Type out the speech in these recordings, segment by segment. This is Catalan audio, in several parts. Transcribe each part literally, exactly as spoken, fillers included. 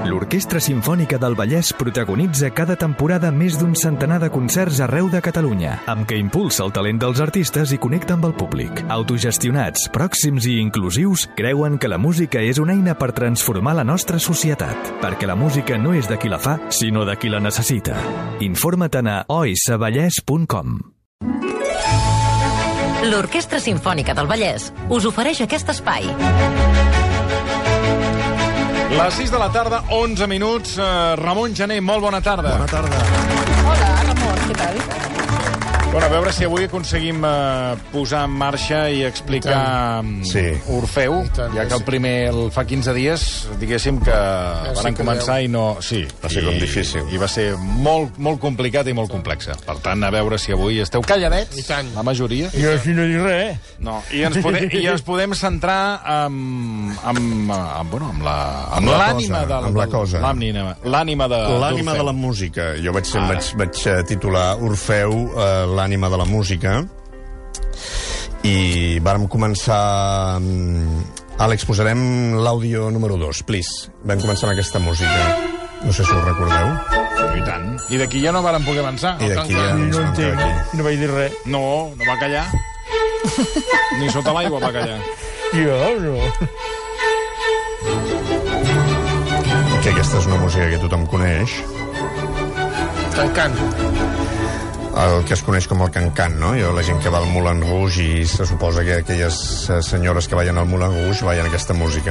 L'Orquestra Simfònica del Vallès protagonitza cada temporada més d'un centenar de concerts arreu de Catalunya, amb què impulsa el talent dels artistes i connecta amb el públic. Autogestionats, pròxims i inclusius, creuen que la música és una eina per transformar la nostra societat, perquè la música no és de qui la fa, sinó de qui la necessita. Informa't a o s vallès punt com. L'Orquestra Simfònica del Vallès us ofereix aquest espai. Les sis de la tarda, onze minuts. Ramon Gené, molt bona tarda. Bona tarda. Hola, Ramon, què tal? Bueno, a veure si avui aconseguim eh, posar en marxa i explicar sí. Orfeu, tant, ja que el primer el fa quinze dies, diguéssim que ja van començar i no... Sí, va ser i, com difícil. I va ser molt, molt complicat i molt complexa. Per tant, a veure si avui esteu calladets, I tant. la majoria. Jo si no dic res. No, i ens, podem, i ens podem centrar amb, amb, amb, bueno, amb la Amb la l'ànima cosa, de, amb la cosa. l'ànima l'ànima de L'ànima de la música. Jo vaig, vaig, vaig titular Orfeu, eh, l'ànima de la música, i vàrem començar... Àlex, posarem l'àudio número dos, please. Vam començar amb aquesta música. No sé si ho recordeu. I tant. I d'aquí ja no vàrem poder avançar. I d'aquí ja No ens vam quedar entenc, aquí. no vaig dir res. No, no va callar. Ni sota l'aigua va callar. Jo no. Que aquesta és una música que tothom coneix. Cancant. El que es coneix com el cancan, no? Jo, la gent que va al Moulin Rouge, i se suposa que aquelles senyores que ballen al Moulin Rouge ballen aquesta música.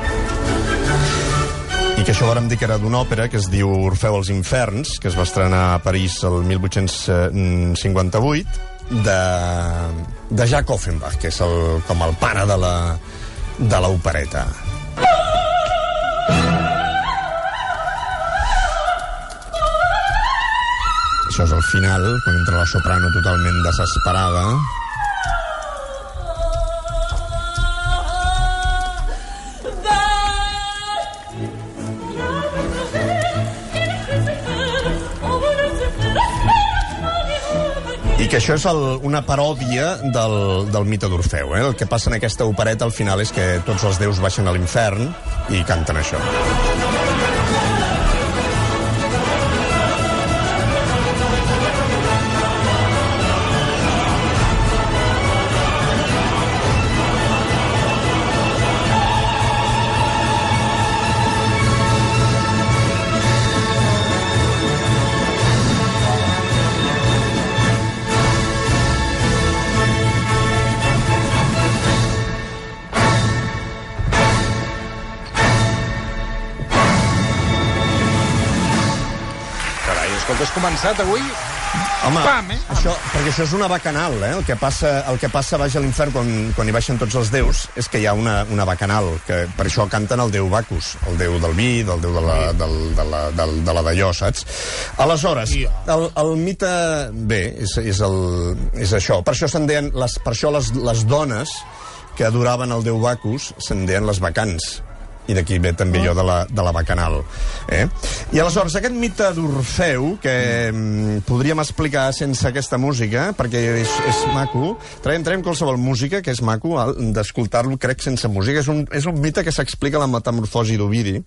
I que això vàrem dir que era d'una òpera que es diu Orfeu als Inferns, que es va estrenar a París el mil vuit-cents cinquanta-vuit, de, de Jacques Offenbach, que és el, com el pare de la, de l'opereta. Això és el final, quan entra la soprano totalment desesperada. I que això és el, una paròdia del, del mite d'Orfeu. Eh? El que passa en aquesta opereta al final és que tots els déus baixen a l'infern i canten això. Escolta, has començat avui? Home, Pam, eh? això, perquè això és una bacanal, eh? El que passa, el que passa baix a l'infern quan, quan hi baixen tots els déus és que hi ha una, una bacanal, que per això canten el déu Bacus, el déu del vi, del déu de la, del, de la, del, de la d'allò, saps? Aleshores, el, el mite... Bé, és, és, el, és això. Per això se'n deien, les, per això les, les dones que adoraven el déu Bacus se'n deien les bacants. I d'aquí ve també allò de la, de la bacanal. Eh? I aleshores, aquest mite d'Orfeu, que mm, podríem explicar sense aquesta música, perquè és, és maco, traiem, traiem qualsevol música, que és maco, d'escoltar-lo, crec, sense música. És un, és un mite que s'explica a la Metamorfosi d'Ovidi,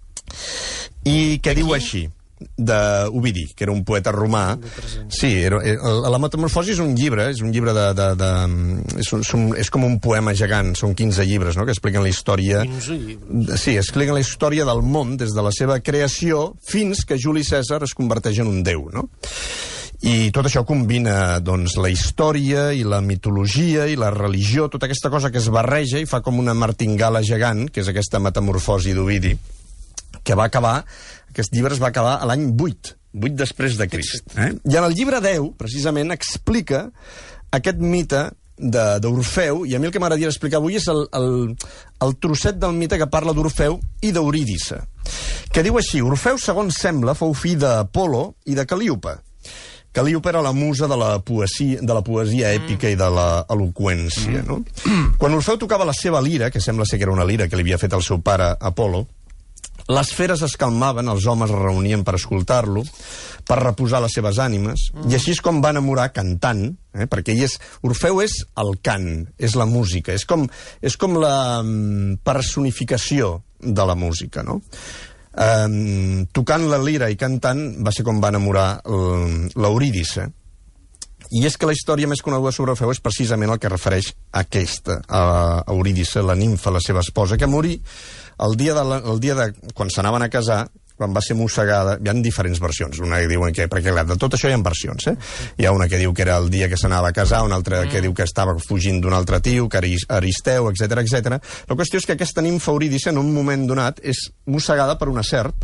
i que diu així, d'Ovidi, que era un poeta romà. Sí, era, la Metamorfosi és un llibre, és un llibre de... de, de és, un, és com un poema gegant, són quinze llibres, no?, que expliquen la història... quinze llibres. Sí, expliquen la història del món des de la seva creació fins que Juli Cèsar es converteix en un déu, no? I tot això combina, doncs, la història i la mitologia i la religió, tota aquesta cosa que es barreja i fa com una martingala gegant, que és aquesta Metamorfosi d'Ovidi, que va acabar, aquest llibre es va acabar a l'any vuit, vuit després de Crist. Eh? I en el llibre deu, precisament, explica aquest mite d'Orfeu, i a mi el que m'agradaria explicar avui és el, el, el trosset del mite que parla d'Orfeu i d'Eurídice, que diu així: Orfeu, segons sembla, fou fill d'Apol·lo i de Calíope. Calíope era la musa de la poesia, de la poesia èpica i de l'eloqüència, no? Quan Orfeu tocava la seva lira, que sembla ser que era una lira que li havia fet el seu pare Apol·lo, les feres es calmaven, els homes es reunien per escoltar-lo, per reposar les seves ànimes, mm. i així és com va enamorar cantant, eh, perquè ell és, Orfeu és el cant, és la música, és com, és com la personificació de la música, no? Um, tocant la lira i cantant va ser com va enamorar l'Eurídice. I és que la història més coneguda sobre Orfeu és precisament el que refereix a aquesta, a Eurídice, la nimfa, la seva esposa, que morí el dia de, la, el dia de quan s'anaven a casar, quan va ser mossegada. Hi ha diferents versions, una que diuen que, perquè clar, de tot això hi ha versions, eh? Hi ha una que diu que era el dia que s'anava a casar, una altra que diu que estava fugint d'un altre tio, que era Aristeu, etcètera, etcètera. La qüestió és que aquesta nimfa Eurídice, en un moment donat, és mossegada per una serp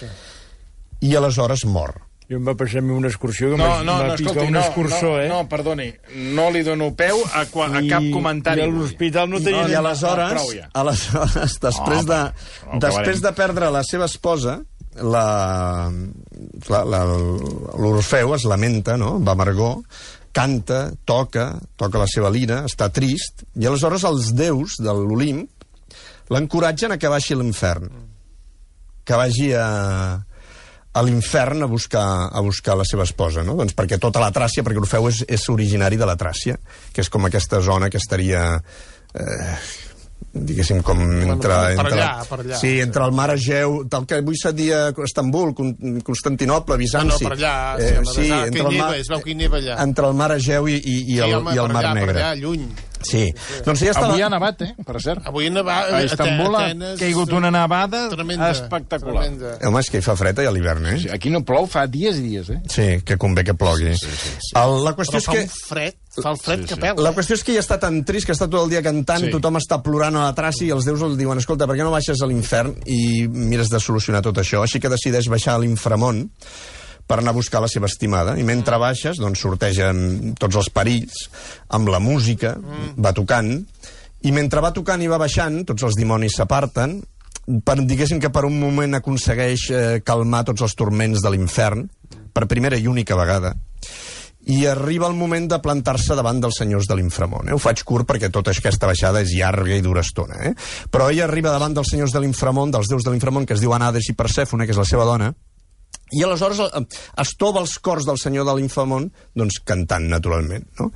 i aleshores mor. Jo em va passar a mi una excursió que no, m'ha no, no, picat escolti, un no, escursor, no, eh? no, perdoni, no li dono peu a, a I, cap comentari. I a l'hospital no tenia... I, i aleshores, prou ja. aleshores després, No, de, no després de perdre la seva esposa, la, la, la, l'Orfeu es lamenta, no?, va amargor, canta, toca, toca la seva lira, està trist, i aleshores els déus de l'Olimp l'encoratgen a que vagi a l'infern, que vagi a... a l'infern a buscar, a buscar la seva esposa, no? Doncs perquè tota la Tràcia, perquè Orfeu és, és originari de la Tràcia, que és com aquesta zona que estaria... Eh, diguéssim, com entre... Per entre allà, per allà. Sí, entre el mar Egeu, tal que avui seria Estambul, Constantinople, Bizanci... No, no, per allà, eh, sí, sí, entre entre el mar... Neva, es veu que hi neva allà. entre el mar Egeu i, i, i, el, home, i el mar allà, Negre. Per allà, lluny. Sí. Doncs ja estava... Avui ha nevat, eh, per cert. Avui ha nevat... A Istanbul ha Atenes, caigut una nevada tremenda, espectacular. Tremenda. Home, és que hi fa fred a l'hivern, eh? Sí, aquí no plou fa dies i dies, eh? Sí, que convé que plogui. Sí, sí, sí. El, la qüestió Però és fa que... un fred, fa el fred Sí, que sí. pela. La qüestió és que ja està tan trist, que està tot el dia cantant, Sí. sí. Tothom està plorant a la Tràcia i els déus el diuen, escolta, per què no baixes a l'infern i mires de solucionar tot això? Així que decideix baixar a l'inframont per anar a buscar la seva estimada. I mentre baixes, doncs, sorteja tots els perills, amb la música, mm. va tocant, i mentre va tocant i va baixant, tots els dimonis s'aparten, per, diguéssim que per un moment aconsegueix eh, calmar tots els turments de l'infern, per primera i única vegada, i arriba el moment de plantar-se davant dels senyors de l'inframont. Eh? Ho faig curt perquè tota aquesta baixada és llarga i dura estona. Eh? Però ella arriba davant dels senyors de l'inframont, dels déus de l'inframont, que es diuen Hades i Persèfone, que és la seva dona, i aleshores es tova els cors del senyor de l'inframont, doncs cantant, naturalment. No?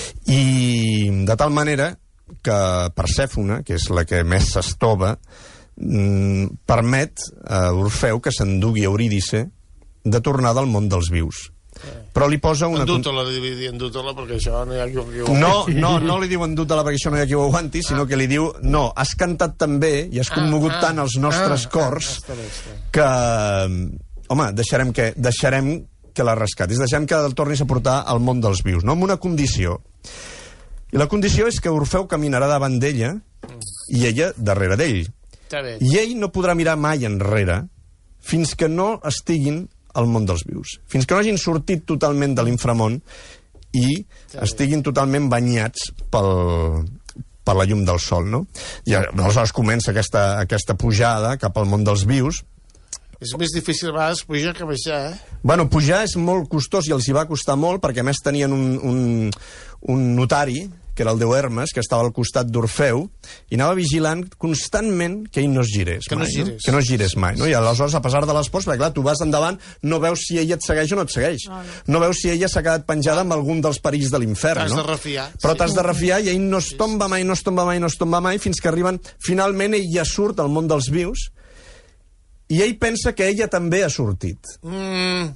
I de tal manera que Persèfone, que és la que més s'estova, mm, permet a Orfeu que s'endugui a Eurídice de tornar del món dels vius. Però li posa una... Endut-la, endut-la, perquè això no hi ha qui ho... No, no, no li diu endut-la perquè això no hi ha qui ho aguanti, sinó que li diu, no, has cantat tan bé i has commogut ah, tant els nostres ah, cors ah, està bé, està bé. que, home, deixarem que, deixarem que la rescatis, deixarem que el tornis a portar al món dels vius, no? Amb una condició. I la condició és que Orfeu caminarà davant d'ella i ella darrere d'ell. Està bé. I ell no podrà mirar mai enrere fins que no estiguin al món dels vius. Fins que no hagin sortit totalment de l'inframont i estiguin totalment banyats pel, per la llum del sol, no? I aleshores comença aquesta, aquesta pujada cap al món dels vius. És més difícil a vegades pujar que baixar, eh? Bueno, pujar és molt costós i els hi va costar molt perquè a més tenien un, un, un notari, que era el déu Hermes, que estava al costat d'Orfeu, i anava vigilant constantment que ell no es girés que mai. No girés. No? Que no es girés mai. No? I aleshores, a pesar de l'espòs, perquè clar, tu vas endavant, no veus si ella et segueix o no et segueix. No, no. no veus si ella s'ha quedat penjada amb algun dels perills de l'infern. T'has no? de refiar. Però sí. t'has de refiar i ell no es tomba mai, no es tomba mai, no es tomba mai, fins que arriben... Finalment, ell ja surt al món dels vius i ell pensa que ella també ha sortit. Mm.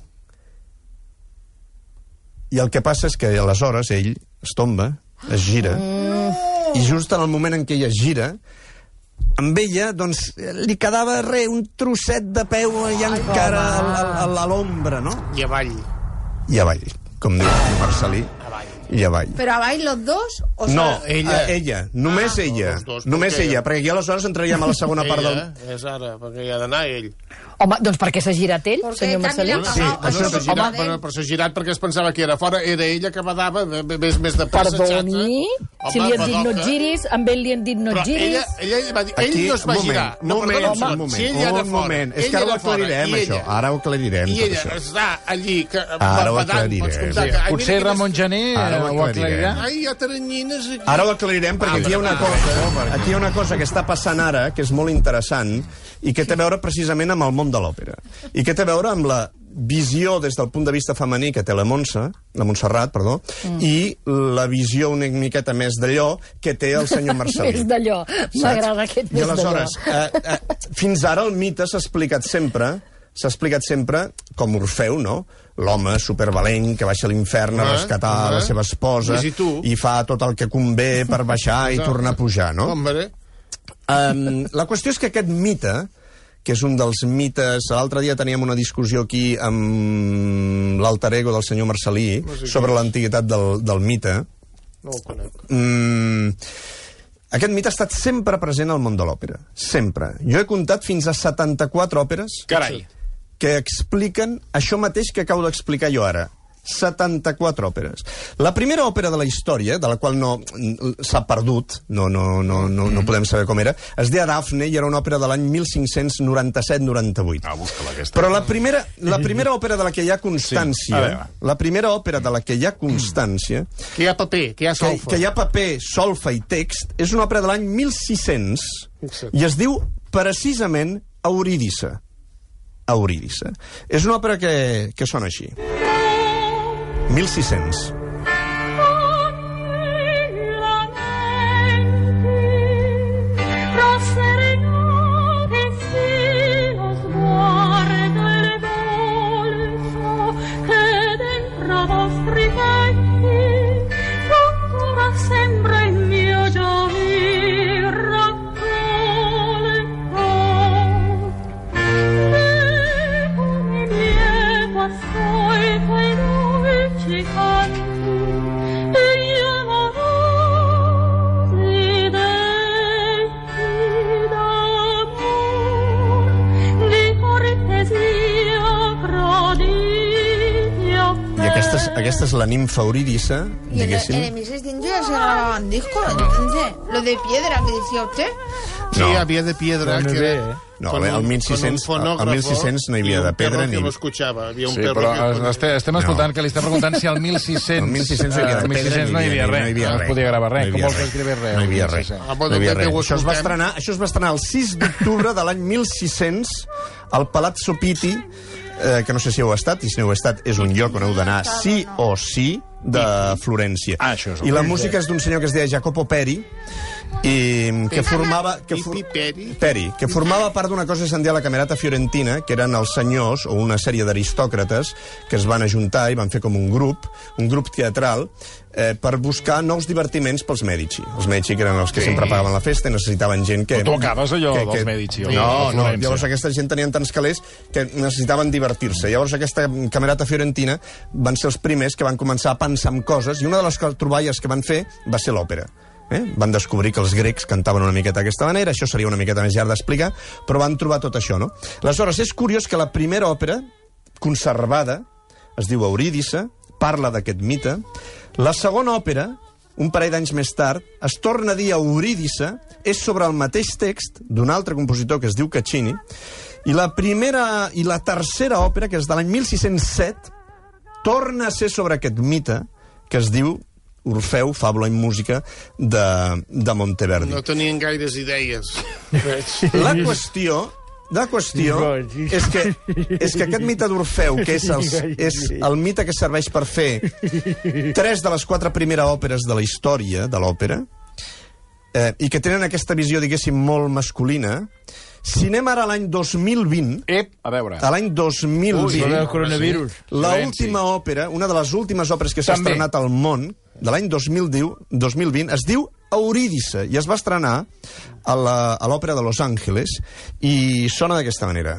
I el que passa és que aleshores ell es tomba, es gira, mm. i just en el moment en què ella es gira, amb ella, doncs, li quedava re, un trosset de peu i encara a, a, a l'ombra, no? I avall. I avall, com diu Marcelí. I avall. Però avall los dos? O No, sea... ella, ella, només Ah, ella, no, dos dos, només perquè- ella, perquè aquí aleshores entraríem a la segona part del... Ella, és ara, perquè hi ha d'anar ell. Home, doncs per què s'ha girat ell, Porque senyor Camila Marcelí? ha Sí, pasado però por s'ha todo girat, de però, él. però s'ha girat perquè es pensava que era fora, era ella que badava més, més de pressa. Perdoni, xata. si li han dit no et badoca. giris, amb ell li han dit no Però et giris... ella, ella va dir, ell Aquí, no es va un moment, girar. No, moment, perdona, un segon. moment, Si ell era un fora, moment. És ell que ara ho era fora, aclarirem, i això. ella- Ara ho aclarirem, I tot ella això. està allí, que, Ara ho badant, aclarirem. pots comptar Sí. que... ai, Potser mira Ramon quines- Gené Ara ho ho aclarirà. aclarirem. Ai, hi ha taranyines aquí. Ara ho aclarirem perquè aquí hi ha una cosa, aquí hi ha una cosa que està passant ara que és molt interessant i que té a veure precisament amb el món de l'òpera i que té a veure amb la visió des del punt de vista femení que té la Montse, la Montserrat, perdó, mm. i la visió una miqueta més d'allò que té el senyor Marcel·lí. Més d'allò. M'agrada aquest més d'allò. I aleshores, eh, eh, fins ara el mite s'ha explicat sempre s'ha explicat sempre com Orfeu, no? L'home supervalent que baixa a l'infern a rescatar uh -huh. la seva esposa i fa tot el que convé per baixar i tornar a pujar, no? Um, la qüestió és que aquest mite, que és un dels mites... L'altre dia teníem una discussió aquí amb l'alter ego del senyor Marcel·lí sobre l'antiguitat del, del mite. No ho conec. Mm, aquest mite ha estat sempre present al món de l'òpera. Sempre. Jo he comptat fins a setanta-quatre òperes Carai. que expliquen això mateix que acabo d'explicar jo ara. setanta-quatre òperes. La primera òpera de la història, de la qual no s'ha perdut, no, no, no, no, no podem saber com era, es deia Dafne i era una òpera de l'any mil cinc-cents noranta-set noranta-vuit. Ah, busca-la aquesta. Però la primera, la primera òpera de la que hi ha constància, sí. la primera òpera de la que hi ha constància... Que hi ha paper, que hi ha solfa. Que, que hi ha paper, solfa i text, és una òpera de l'any mil sis-cents i es diu precisament Eurídice. Eurídice. És una òpera que, que sona així. mil sis-cents. Aquesta és la nimfa Eurídice, diguéssim. ¿En el mil seiscientos ya se grababan discos? Entonces, lo de piedra que decía usted. Sí, no. Havia de piedra. No, que era... No, el mil sis-cents no hi havia de pedra ni... Que l'escuchava, havia un sí, perro però que... estem, estem escoltant no. que li estem preguntant si al mil sis-cents... El mil sis-cents no hi havia de pedra no hi havia res, no, hi havia no es podia gravar res. Com vols que escrivés res? No hi havia res. Ah, no hi havia res. Això es va estrenar, això es va estrenar el sis d'octubre de l'any mil sis-cents al Palazzo Pitti, eh, que no sé si heu estat, i si no heu estat és un lloc on heu d'anar sí o sí, de Florència. Ah, això és I la música és d'un senyor que es deia Jacopo Peri, i que formava que, for, Peri, que formava part d'una cosa que se'n deia la Camerata Fiorentina, que eren els senyors o una sèrie d'aristòcrates que es van ajuntar i van fer com un grup, un grup teatral, eh, per buscar nous divertiments pels Medici. Els Medici, que eren els que sí. sempre pagaven la festa, necessitaven gent que... Tu acabes allò que, dels que, Medici. No, no, llavors aquesta gent tenien tants calés que necessitaven divertir-se. Llavors aquesta Camerata Fiorentina van ser els primers que van començar a pensar en coses, i una de les troballes que van fer va ser l'òpera. Eh? Van descobrir que els grecs cantaven una miqueta d'aquesta manera, això seria una miqueta més llarg d'explicar, però van trobar tot això, no? Aleshores, és curiós que la primera òpera conservada es diu Eurídice, parla d'aquest mite. La segona òpera, un parell d'anys més tard, es torna a dir Eurídice, és sobre el mateix text d'un altre compositor que es diu Caccini, i la primera i la tercera òpera, que és de l'any mil sis-cents set, torna a ser sobre aquest mite que es diu Orfeu, fàbula i música de, de Monteverdi. No tenien gaires idees. La qüestió, la qüestió és que, és que aquest mite d'Orfeu, que és, els, és el mite que serveix per fer tres de les quatre primeres òperes de la història de l'òpera, eh, i que tenen aquesta visió, diguéssim, molt masculina. Si anem ara a l'any dos mil vint... Ep, a veure. A l'any dos mil vint... el coronavirus. L'última òpera, una de les últimes òperes que s'ha estrenat al món, de l'any dos mil vint, es diu Eurídice, i es va estrenar a l'Òpera de Los Angeles, i sona d'aquesta manera.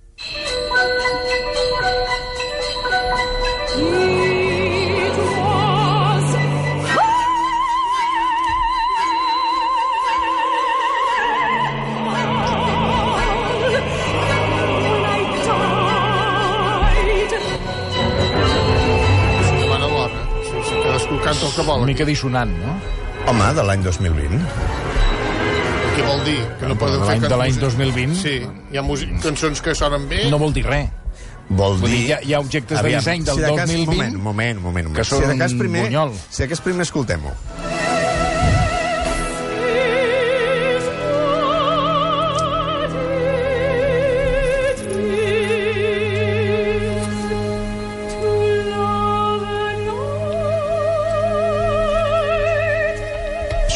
Una mica dissonant, no? Home, de l'any dos mil vint. Què vol dir? Que no poden fer de l'any dos mil vint? Sí, hi ha cançons que sonen bé. No vol dir res. Vol dir... Hi ha, hi ha objectes de disseny del dos mil vint... Moment, moment, moment. Que són un bunyol. Si de cas primer escoltem-ho.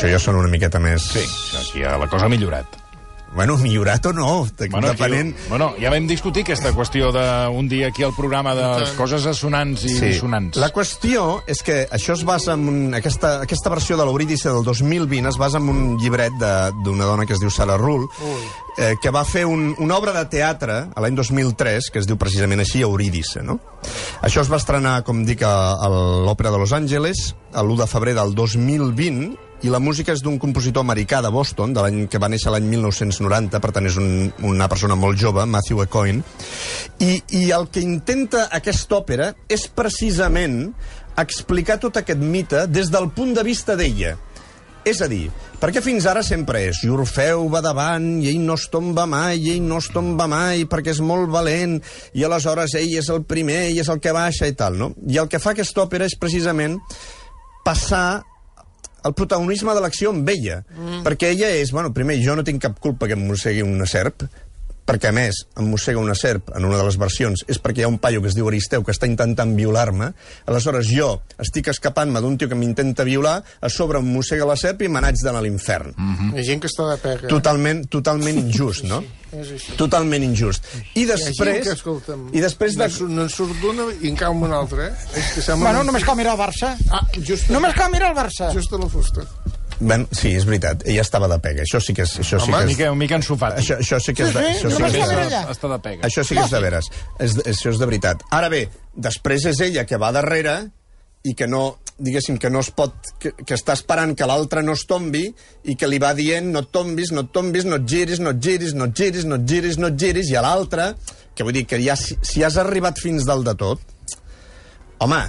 això ja són una miqueta més... Sí, aquí ja la cosa ha millorat. Bueno, millorat o no, Bueno, depenent... aquí, bueno, ja vam discutir aquesta qüestió d'un dia aquí al programa de les coses assonants i dissonants. La qüestió és que això es basa en... Un, aquesta, aquesta versió de l'Eurídice del dos mil vint es basa en un llibret d'una dona que es diu Sarah Ruhl, eh, que va fer un, una obra de teatre a l'any dos mil tres, que es diu precisament així, Eurídice, no? Això es va estrenar, com dic, a, a l'Òpera de Los Angeles, l'u de febrer del dos mil vint, i la música és d'un compositor americà de Boston, de l'any que va néixer l'any mil nou-cents noranta, per tant és un, una persona molt jove, Matthew Ecoin, i, i el que intenta aquesta òpera és precisament explicar tot aquest mite des del punt de vista d'ella. És a dir, perquè fins ara sempre és i Orfeu va davant i ell no es tomba mai, i ell no es tomba mai perquè és molt valent, i aleshores ell és el primer i és el que baixa i tal, no? I el que fa aquesta òpera és precisament passar el protagonisme de l'acció amb ella. Mm. Perquè ella és, bueno, primer, jo no tinc cap culpa que em mossegui una serp, perquè, a més, em mossega una serp en una de les versions, és perquè hi ha un paio que es diu Aristeu que està intentant violar-me, aleshores jo estic escapant-me d'un tio que m'intenta violar, a sobre em mossega la serp i me n'haig d'anar a l'infern. Mm-hmm. Hi ha gent que està de pega. Totalment, totalment injust, no? És així. Totalment injust. I després... Hi ha gent que, escolta'm, i després de... no en surt d'una i en cau una altra, eh? És que sembla... Bueno, només cal mirar el Barça. Ah, just... Només cal mirar el Barça. Just a la fusta. Ben, sí, és veritat, ella estava de pega, això sí que és... Això sí Home, que és, mica, un mica ensofat. Això, això sí que és... De, això, sí només que cal mirar és, allà. Està de pega. això sí que és de veres. És, això és de veritat. Ara bé, després és ella que va darrere i que no, diguéssim, que no es pot... Que, que està esperant que l'altre no es tombi i que li va dient no et tombis, no et tombis, no et giris, no et giris, no et giris, no et giris, no et giris, i a l'altre, que vull dir que ja, si, si has arribat fins dalt de tot, home...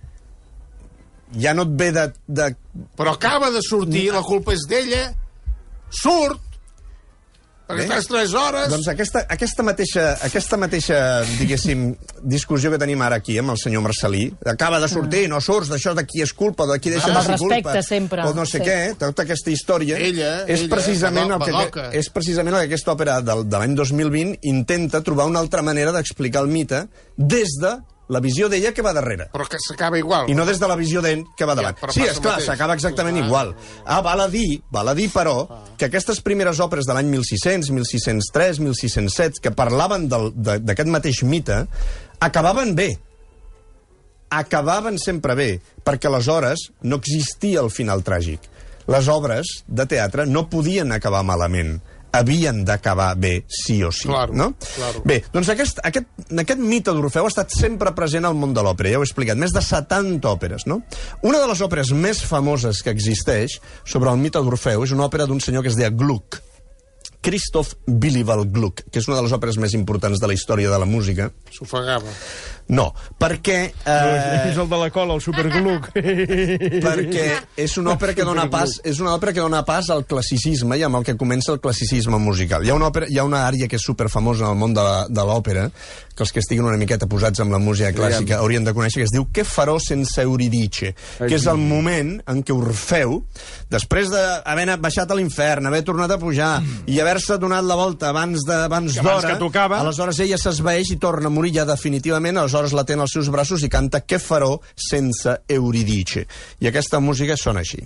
ja no et ve de, de... Però acaba de sortir, la culpa és d'ella, surt, perquè estàs tres hores... Doncs aquesta, aquesta, mateixa, aquesta mateixa, diguéssim, discussió que tenim ara aquí amb el senyor Marcelí, acaba de sortir, no surts, d'això de qui és culpa, de qui deixa Amb de el ser culpa... respecte, sempre. O no sé Sí. què, tota aquesta història... Ella, és ella, precisament el que, badoca. és precisament el que aquesta òpera del, de l'any dos mil vint intenta trobar una altra manera d'explicar el mite des de la visió d'ella que va darrere. Però que s'acaba igual. I no des de la visió d'ell que va davant. Ja, sí, passa esclar, mateix. s'acaba exactament Ah. igual. Ah, val a dir, val a dir, però, que aquestes primeres òperes de l'any mil sis-cents, mil sis-cents tres, mil sis-cents set, que parlaven d'aquest mateix mite, acabaven bé. Acabaven sempre bé, perquè aleshores no existia el final tràgic. Les obres de teatre no podien acabar malament. Havien d'acabar bé, sí o sí. Claro, no? claro. Bé, doncs aquest, aquest, aquest mite d'Orfeu ha estat sempre present al món de l'òpera, ja ho he explicat, més de setanta òperes, no? Una de les òperes més famoses que existeix sobre el mite d'Orfeu és una òpera d'un senyor que es deia Gluck, Christoph Willibald Gluck, que és una de les òperes més importants de la història de la música. S'ofegava. No, perquè... Eh, És el de la cola, el supergluc. perquè és una òpera que dona pas és una òpera que dona pas al classicisme i amb el que comença el classicisme musical. Hi ha una, òpera, hi ha una ària que és superfamosa en el món de la, de l'òpera, que els que estiguin una miqueta posats amb la música clàssica haurien de conèixer, que es diu Què farò sense Euridice, que és el moment en què Orfeu, després d'haver baixat a l'infern, haver tornat a pujar i haver-se donat la volta abans de- abans abans d'hora, que tocava. aleshores ella s'esvaeix i torna a morir ja definitivament, aleshores la té en els seus braços i canta Què farò sense Euridice. I aquesta música sona així.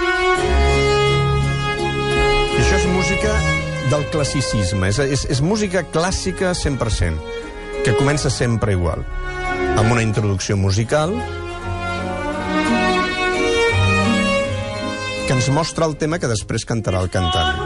I això és música del classicisme, és, és, és música clàssica cent per cent, que comença sempre igual, amb una introducció musical que ens mostra el tema que després cantarà el cantant.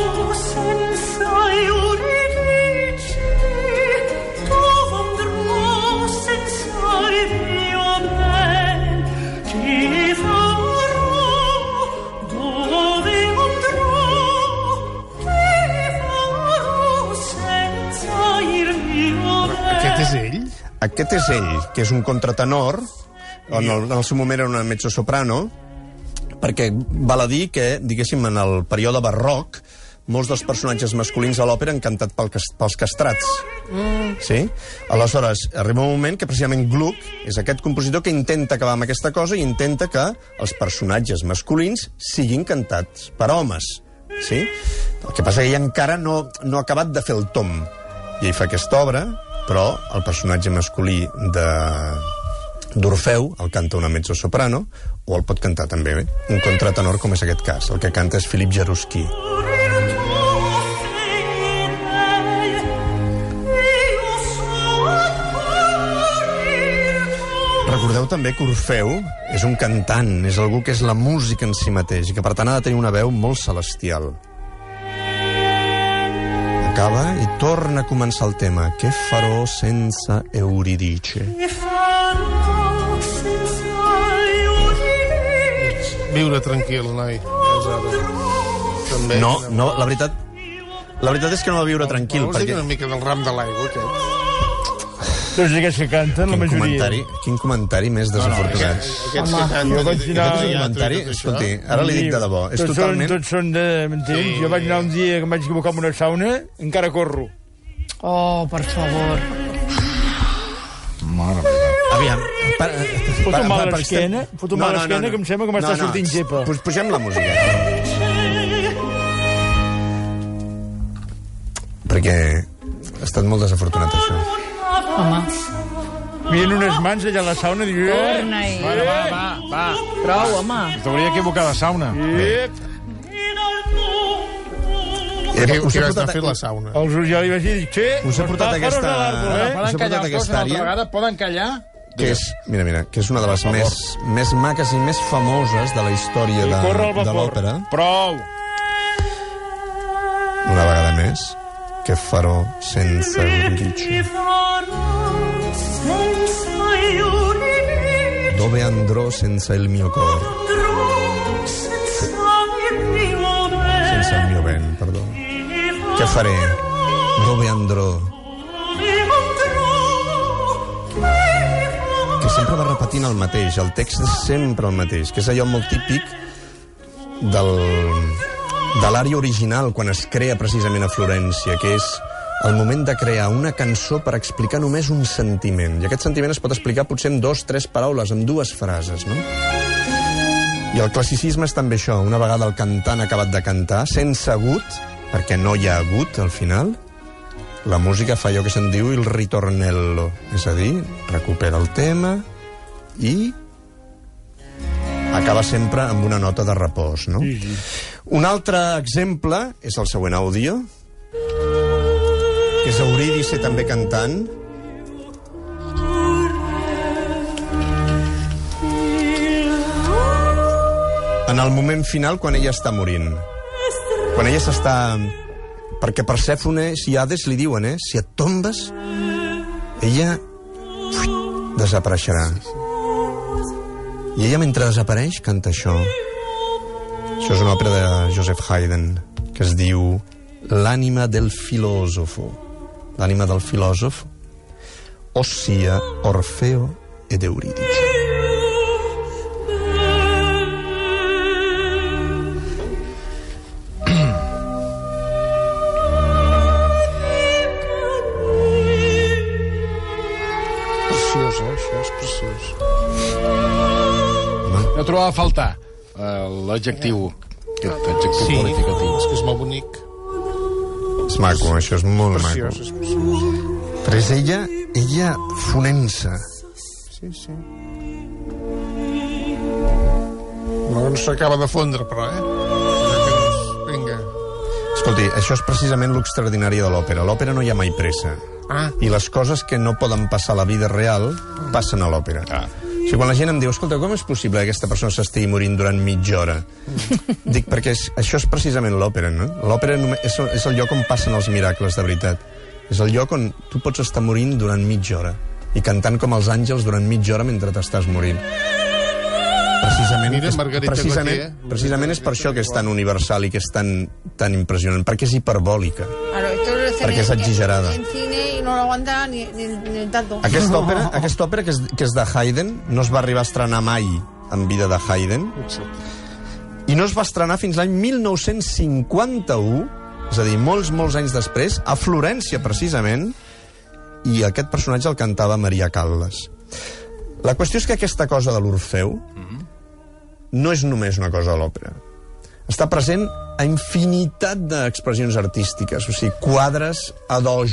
Aquest és ell? Aquest és ell, que és un contratenor, en el, en el seu moment era una mezzosoprano, perquè val a dir que, diguéssim, en el període barroc, molts dels personatges masculins a l'òpera han cantat pel, pels castrats. Mm. Sí? Aleshores, arriba un moment que precisament Gluck és aquest compositor que intenta acabar amb aquesta cosa i intenta que els personatges masculins siguin cantats per homes. Sí? El que passa que ell encara no, no ha acabat de fer el tom. I ell fa aquesta obra, però el personatge masculí de, d'Orfeu, el canta una mezzosoprano, o el pot cantar també bé, un contratenor, com és aquest cas. El que canta és Philippe Jaroussky. Recordeu també que Orfeu és un cantant, és algú que és la música en si mateix, i que per tant ha de tenir una veu molt celestial. Acaba i torna a començar el tema. Che farò senza Euridice? Viure tranquil, noi. També. No, no, la veritat... La veritat és que no va viure tranquil, Vols dir perquè... una mica del ram de l'aigua, aquest? Tots aquests que canten, la Quin majoria. comentari, quin comentari més desafortunat. Aquests que canten... jo vaig anar- Aquest és un comentari, escolti, ara li dic de debò, és tots totalment... Són, tots són de... M'entens? Sí. Jo vaig anar un dia que em vaig equivocar amb una sauna, encara corro. Oh, per favor. Mare meva. Aviam, per, Foto per- mal per- a per- l'esquena, foto mal a l'esquena, que em sembla que m'està sortint gepa. Pu- Pugem la música. Perquè ha estat molt desafortunat, això. Home, Mien unes mans allà a la sauna i dic... torna-hi. Bueno, va, va, va. Prou, home. T'hauria equivocat de sauna. Ep, Eh, Què us he vas anar portat, a fer la sauna? els ulls ja li vaig dir, che, us he portat aquesta... eh? Us he Poden portat callar els dos aquesta una altra àrea, vegada? Poden callar? que és, mira, mira, que és una de les més, més maques i més famoses de la història I de, corre el de vapor. l'òpera. Prou! Una vegada més, que farò sense Euridice. Dove andrò senza il mio cor? Sense el mio vent, perdó. Què faré? Dove andrò? Que sempre va repetint el mateix, el text és sempre el mateix, que és allò molt típic del, de l'àrea original quan es crea precisament a Florència, que és el moment de crear una cançó per explicar només un sentiment. I aquest sentiment es pot explicar potser en dos, tres paraules, en dues frases, no? I el classicisme és també això. Una vegada el cantant ha acabat de cantar, sense agut, perquè no hi ha agut al final, la música fa allò que se'n diu il ritornello, és a dir, recupera el tema i acaba sempre amb una nota de repòs, no? Sí, sí. Un altre exemple és el següent àudio, que és Eurídice també cantant. En el moment final, quan ella està morint. Quan ella s'està... Perquè Persèfone, si Hades li diuen, eh? Si et tombes, ella ui, desapareixerà. I ella, mentre desapareix, canta això. Això és una òpera de Joseph Haydn, que es diu L'ànima del filòsofo. L'ànima del filòsof, ossia Orfeo ed Euridice. Preciós, eh? Això és preciós. No trobava a faltar eh, l'adjectiu, aquest adjectiu Sí, qualificatiu. és que és molt bonic. És maco, això és molt Preciós, maco. és preciós. Però és ella, ella fonent-se. Sí, sí. No, no s'acaba de fondre, però, eh? Vinga. Escolti, això és precisament l'extraordinari de l'òpera. A l'òpera no hi ha mai pressa. Ah. I les coses que no poden passar a la vida real passen a l'òpera. Ah. O sigui, quan la gent em diu, escolta, com és possible que aquesta persona s'estigui morint durant mitja hora? Dic, perquè és, això és precisament l'òpera, no? L'òpera és, és el lloc on passen els miracles, de veritat. És el lloc on tu pots estar morint durant mitja hora i cantant com els àngels durant mitja hora mentre t'estàs morint. Precisament, Mira, és, Margarita precisament, Gautier. precisament és per això que és tan universal i que és tan, tan impressionant, perquè és hiperbòlica. Claro, esto lo hacen Perquè és en- exagerada. En cine y no lo aguanta ni, ni, ni el tato. Aquesta òpera, aquesta òpera que, és, que és de Haydn, no es va arribar a estrenar mai en vida de Haydn, i no es va estrenar fins l'any mil nou-cents cinquanta-u, és a dir, molts, molts anys després, a Florència, precisament, i aquest personatge el cantava Maria Callas. La qüestió és que aquesta cosa de l'Orfeu no és només una cosa de l'òpera. Està present a infinitat d'expressions artístiques, o sigui, quadres a dojo,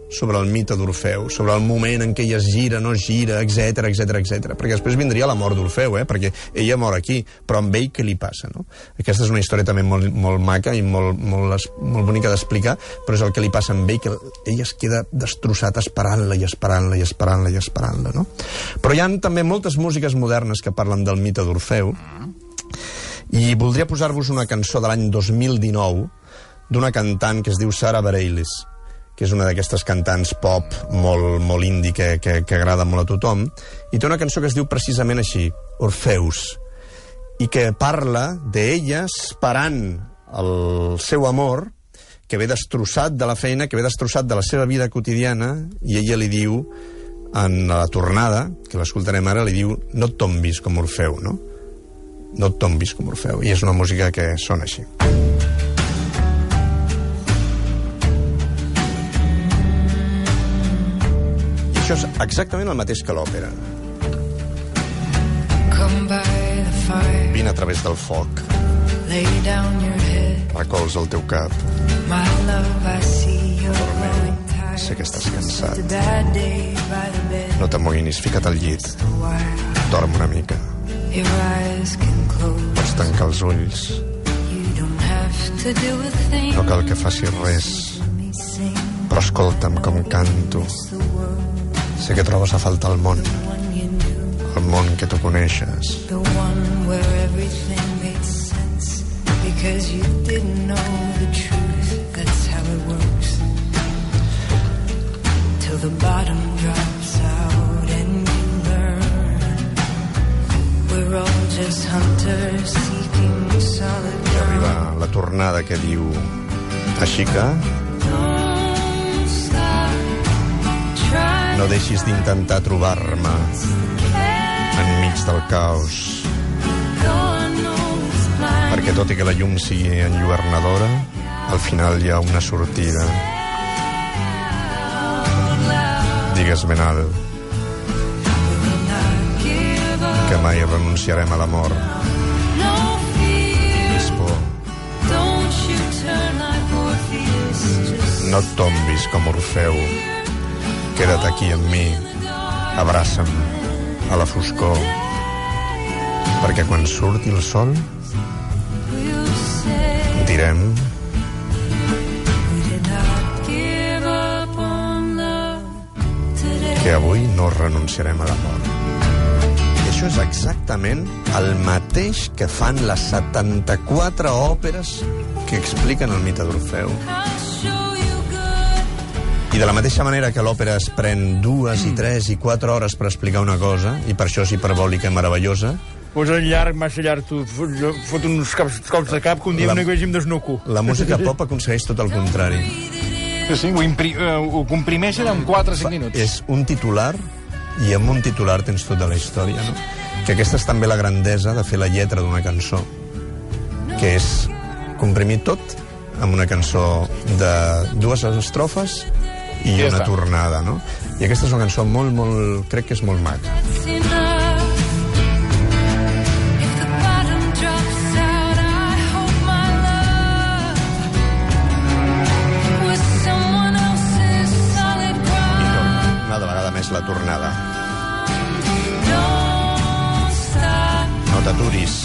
sobre el mite d'Orfeu, sobre el moment en què ella es gira, no es gira, etc etc etc. Perquè després vindria la mort d'Orfeu, eh? Perquè ella mor aquí, però amb ell què li passa, no? Aquesta és una història també molt, molt maca i molt, molt, molt bonica d'explicar, però és el que li passa amb ell, que ella es queda destrossat esperant-la i esperant-la i esperant-la i esperant-la, no? Però hi ha també moltes músiques modernes que parlen del mite d'Orfeu, i voldria posar-vos una cançó de l'any dos mil dinou d'una cantant que es diu Sarah Bareilles, que és una d'aquestes cantants pop molt, molt indie que, que, que agrada molt a tothom, i té una cançó que es diu precisament així, Orfeus, i que parla d'ella esperant el seu amor, que ve destrossat de la feina, que ve destrossat de la seva vida quotidiana, i ella li diu, en la tornada, que l'escoltarem ara, li diu, no et tombis com Orfeu, no? No et tombis com Orfeu. I és una música que sona així. Això és exactament el mateix que l'òpera. Vine a través del foc. Recolza el teu cap. Dormeu. Sé que estàs cansat. No t'amoïnis, fica't al llit. Dorm una mica. Pots tancar els ulls. No cal que facis res. Però escolta'm com canto. Sé que trobes a faltar el món, el món que tu coneixes. I arriba la tornada que diu, així que no deixis d'intentar trobar-me enmig del caos, perquè tot i que la llum sigui enlluernadora, al final hi ha una sortida. Digues ben alt que mai renunciarem a l'amor. És por. No et tombis com Orfeu. Queda't aquí amb mi, abraça'm a la foscor, perquè quan surti el sol direm que avui no renunciarem a l'amor. I això és exactament el mateix que fan les setanta-quatre òperes que expliquen el mite d'Orfeu. I de la mateixa manera que l'òpera es pren dues i tres i quatre hores per explicar una cosa, i per això és hiperbòlica i meravellosa... Pues el llarg, massa llarg, tu fot uns cops, cops de cap que un dia la, no hi vegim desnuco. La música pop aconsegueix tot el contrari. Sí, sí, ho, impri, uh, ho comprimeixen en quatre o cinc minuts. És un titular, i amb un titular tens tota la història, no? Que aquesta és també la grandesa de fer la lletra d'una cançó, que és comprimir tot amb una cançó de dues estrofes i ja una està. Tornada, no? I aquesta és una cançó molt, molt... crec que és molt maca. I una vegada més la tornada. No t'aturis.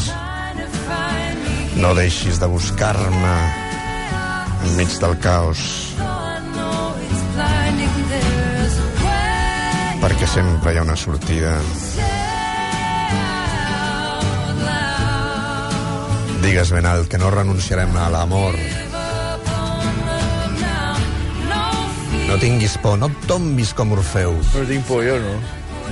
No deixis de buscar-me enmig del caos. Perquè sempre hi ha una sortida. Digues ben alt que no renunciarem a l'amor. No tinguis por, no et tombis com Orfeu. No tinc por jo, no?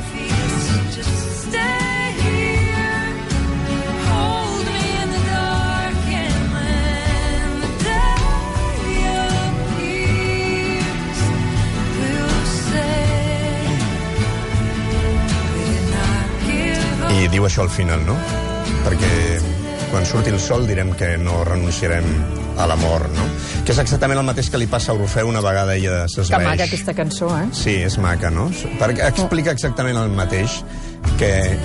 I diu això al final, no? Perquè quan surti el sol direm que no renunciarem a l'amor, no? Que és exactament el mateix que li passa a Orfeu una vegada ella s'esvaeix. Que maca aquesta cançó, eh? Sí, és maca, no? Perquè explica exactament el mateix, que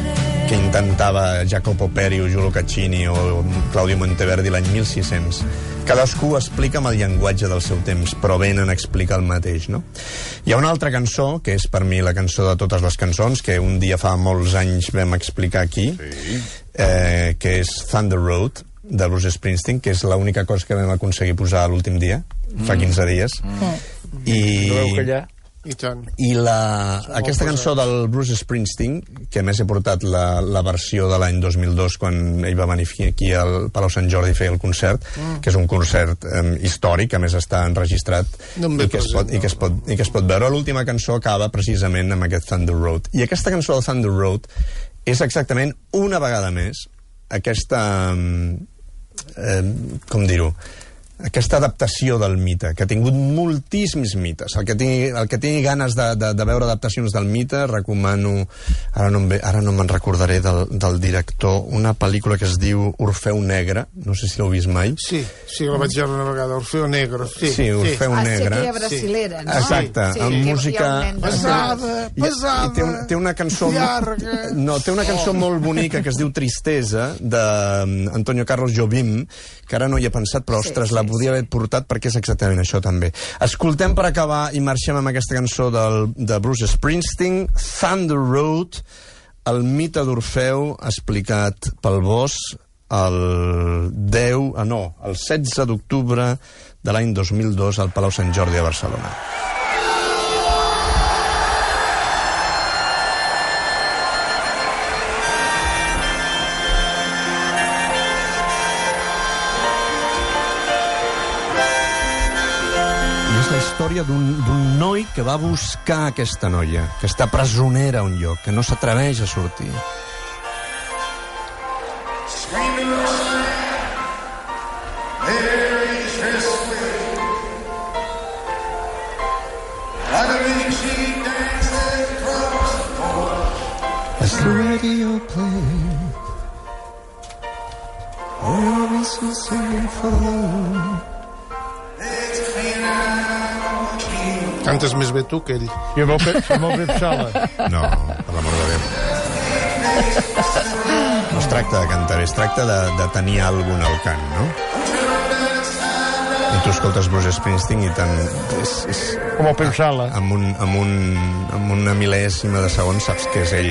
que intentava Jacopo Peri o Giulio Caccini o Claudio Monteverdi l'any mil sis-cents. Cadascú explica amb el llenguatge del seu temps, però venen a explicar el mateix, no? Hi ha una altra cançó, que és per mi la cançó de totes les cançons, que un dia fa molts anys vam explicar aquí, sí. eh, que és Thunder Road, de Bruce Springsteen, que és l'única cosa que vam aconseguir posar l'últim dia, mm. fa quinze dies. Mm. I... No veu callar? I tant. I la, aquesta cançó del Bruce Springsteen, que a més he portat la, la versió de l'any dos mil dos, quan ell va venir aquí al Palau Sant Jordi a fer el concert, mm. que és un concert um, històric, a més està enregistrat, no i, que es pot, i, que es pot, i que es pot veure. L'última cançó acaba precisament amb aquest Thunder Road. I aquesta cançó del Thunder Road és exactament una vegada més aquesta... Eh, com dir-ho? Aquesta adaptació del mite, que ha tingut moltíssims mites. El que tingui, el que tingui ganes de, de, de veure adaptacions del mite, recomano, ara no, em, ara no me'n recordaré del, del director, una pel·lícula que es diu Orfeu Negre, no sé si l'heu vist mai. Sí, sí, la vaig veure una vegada, Orfeu Negre. Sí, sí Orfeu sí. Negre. Ah, sí, que brasilera, no? Exacte, sí, amb sí, música... Pesada, pesada, té, un, té una cançó... llarga... No, té una cançó oh. molt bonica que es diu Tristesa, d'Antonio Carlos Jobim, que ara no hi he pensat, però, sí, ostres, sí, la podia haver portat perquè és exactament això, també. Escoltem per acabar i marxem amb aquesta cançó del, de Bruce Springsteen, Thunder Road, el mite d'Orfeu explicat pel Bosch el deu, ah, no, el setze d'octubre de l'any dos mil dos al Palau Sant Jordi a Barcelona. La història d'un noi que va buscar aquesta noia, que està presonera a un lloc, que no s'atreveix a sortir. As the radio plays, all this is singing for love. Cantes més bé tu que ell. Jo m'ho Pep Sala. No, per l'amor de Déu. No es tracta de cantar bé, es tracta de, de tenir alguna al cant, no? I tu escoltes Bruce Springsteen i tant... És, és, com el Pep Sala. Amb, un, amb, un, amb una mil·lèsima de segon saps que és ell.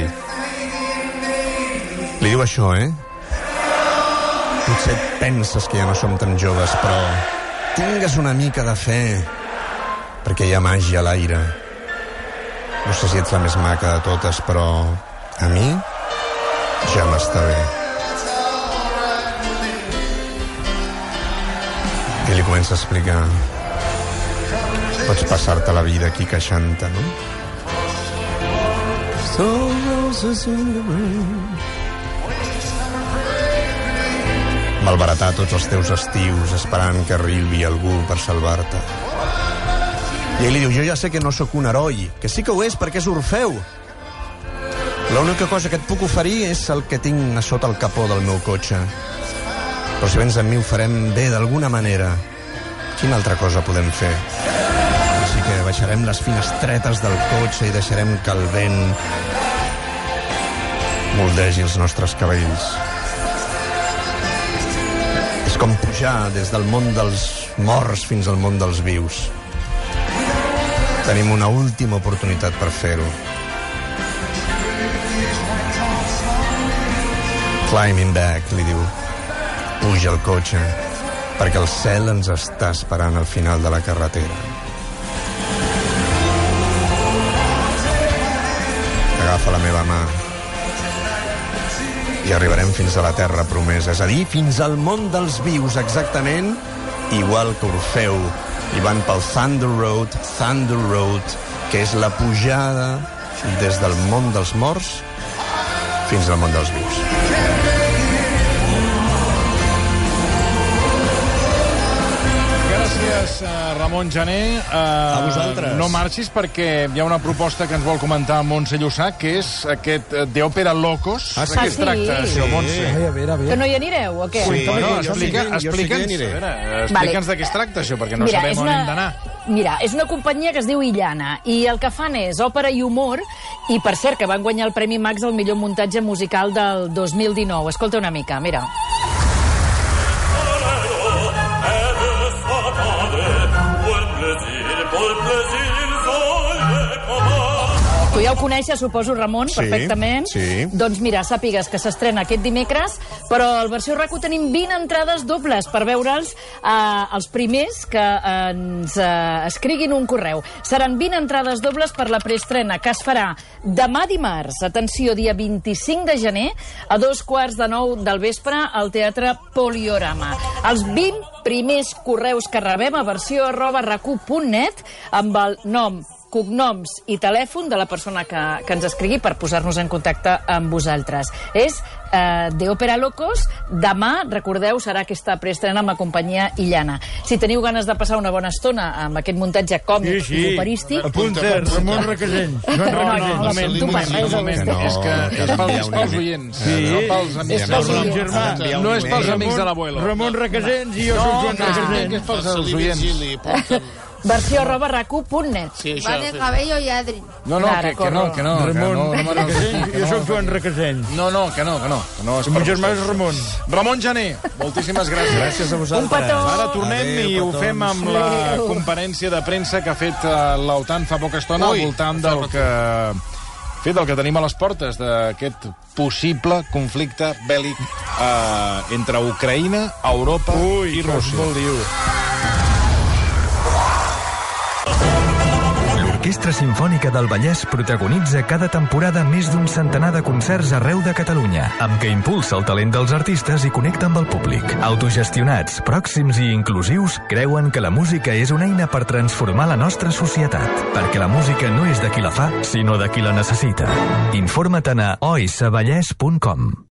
Li diu això, eh? Potser penses que ja no som tan joves, però tingues una mica de fe, perquè hi ha màgia a l'aire. No sé si ets la més maca de totes, però a mi ja m'està bé. I li comença a explicar: pots passar-te la vida aquí queixant-te, no? So roses in the rain. Malbaratar tots els teus estius esperant que arribi algú per salvar-te. I ell li diu: jo ja sé que no sóc un heroi, que sí que ho és perquè és Orfeu. L'única cosa que et puc oferir és el que tinc a sota el capó del meu cotxe. Però si vens amb mi ho farem bé d'alguna manera. Quina altra cosa podem fer? Així que baixarem les finestretes del cotxe i deixarem que el vent moldegi els nostres cabells. És com pujar des del món dels morts fins al món dels vius. Tenim una última oportunitat per fer-ho. Climbing back, li diu. Puja al cotxe, perquè el cel ens està esperant al final de la carretera. Agafa la meva mà i arribarem fins a la terra promesa, és a dir, fins al món dels vius, exactament igual que Orfeu. I van pel Thunder Road, Thunder Road, que és la pujada des del món dels morts fins al món dels vius. Gràcies, Ramon Gené. Uh, a vosaltres. No marxis, perquè hi ha una proposta que ens vol comentar Montse Llussà, que és aquest de Òpera Locos. Ah, sí? De què es tracta, sí. això, Montse? A veure, a veure. Que no hi anireu, o què? Sí, bueno, jo explica, sí que- jo sí que explica'ns aniré. a veure, explica'ns Vale. de què es tracta, això, perquè no Mira, sabem és on una- hem d'anar. mira, és una companyia que es diu Illana, i el que fan és òpera i humor, i per cert, que van guanyar el Premi Max al millor muntatge musical del dos mil dinou. Escolta una mica, mira. Tu ja ho coneixes, suposo, Ramon, Sí, perfectament. sí. Doncs mira, sàpigues que s'estrena aquest dimecres, però al versió RAC1 tenim vint entrades dobles per veure'ls eh, els primers que ens eh, escriguin un correu. Seran vint entrades dobles per la preestrena, que es farà demà dimarts, atenció, dia vint-i-cinc de gener, a dos quarts de nou del vespre, al Teatre Poliorama. Els vint primers correus que rebem a versió arroba rac u punt net amb el nom, cognoms i telèfon de la persona que, que ens escrigui per posar-nos en contacte amb vosaltres. És eh, de Òpera Locos. Demà, recordeu, serà aquesta preestrena amb la companyia Illana. Si teniu ganes de passar una bona estona amb aquest muntatge còmic Sí, sí. i operístic... Apunta, Ramon Requesens. No, Joan no, Requesens. no, moment, tu moment, passes, moment. no. És que és pels, és pels oients, Sí. no pels És amics. pels No, oients. germà. no és pels amics de l'abuelo. Ramon Requesens i jo No, soc Joan no, Requesens. que és pels oients. Virgili, porta'm. Versió arroba rac u punt net. Sí, això. Va de cabello y Adri. No, no, que, que no, que no. que Ramon no, no, Requesens i jo soc Joan Requesens. No, no, que no, que no. Que no és El meu per germà és vostès. Ramon. Ramon Gené, moltíssimes gràcies. Gràcies a vosaltres. Un petó. Ara tornem Adéu, i ho petons. fem amb la conferència de premsa que ha fet eh, l'OTAN fa poca estona al Ui, voltant del que... Fet el que tenim a les portes d'aquest possible conflicte bèl·lic eh, entre Ucraïna, Europa Ui, i que és Rússia. molt diu. L'Orquestra Simfònica del Vallès protagonitza cada temporada més d'un centenar de concerts arreu de Catalunya, amb què impulsa el talent dels artistes i connecta amb el públic. Autogestionats, pròxims i inclusius, creuen que la música és una eina per transformar la nostra societat, perquè la música no és de qui la fa, sinó de qui la necessita. Informa't a oisavallès punt com.